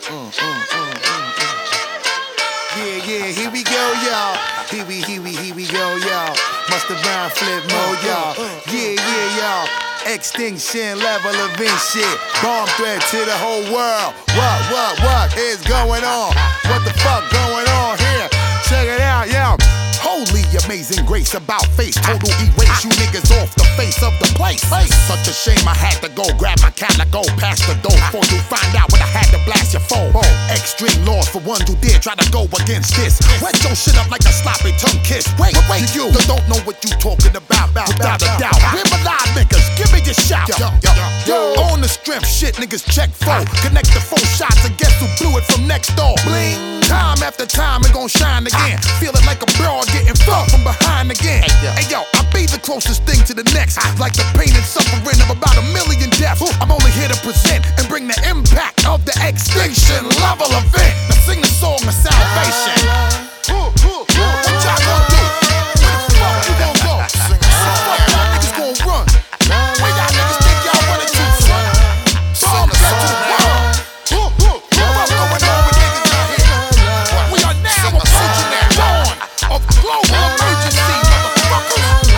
Yeah, here we go, y'all. Here we go, y'all. Must have rhyme flip mode, y'all. Yeah, y'all. Extinction level event shit. Bomb threat to the whole world. What is going on? What the fuck going on here? Check it out, yo. Holy amazing grace about face. Total erase you niggas off the face of the place. Such a shame I had to go grab my calico past the door before you find out when I had to blast your phone. Extreme laws for one who dare try to go against this. Wet your shit up like a sloppy tongue kiss. Wait, you don't know what you talking about. Without a doubt. We're alive niggas, give me your shout. On the strength, shit niggas check foe. Connect the 4 shots and guess who blew it from next door. Bling. Time after time it gon' shine again. Feel it like a broad getting fucked from behind again. Hey yo, I be the closest thing to the next. Like the pain and suffering of about 1 million deaths. I'm only here to present and bring the impact of the extinction level event. Now sing the song of salvation. What y'all gonna do? Where the fuck you gon' go? Fuck y'all niggas gon' run. Where y'all niggas think y'all running to, son? Bomb threat to the world. What's going on with niggas out here? We are now approaching that dawn of global emergency, motherfuckers.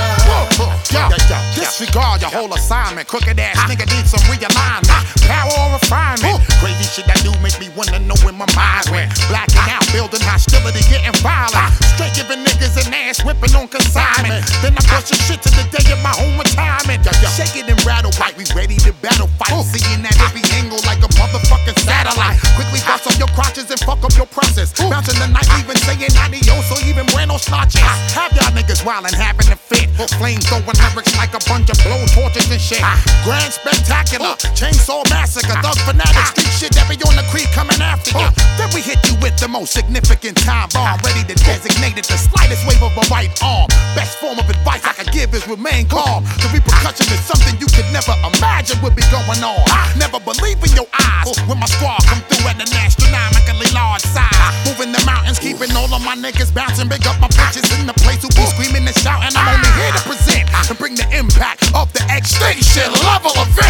Disregard your whole assignment. Crooked ass nigga needs some realignment. Power or refinement. Crazy shit that do make me wanna know where my mind went. Blacking out, building hostility, getting violent. Straight giving niggas an ass whipping on consignment. Then I push your shit to the day of my own retirement. Shake it and rattle white, we ready to battle fight. Seeing that every angle like a motherfucking satellite. Quickly bust up your crotches and fuck up your process. Bouncing the night, even saying adios or even buenos noches. Have y'all niggas wildin' having a fit. Flames throwing lyrics like a bunch of blow torches and shit. Grand spectacular, chainsaw massacre, thug fanatic, street shit that be on the creek coming after you. Then we hit you with the most significant time bomb, ready to designate it the slightest wave of a right arm. Best form of advice I could give is remain calm. The repercussion is something you could never imagine would be going on. Never believe in your eyes when my squad come through at an astronomically large size. Moving the mountains, keeping all of my niggas bouncing. Big up my bitches in the place who be screaming and shouting. I'm only here to present and bring the impact of the extinction level event.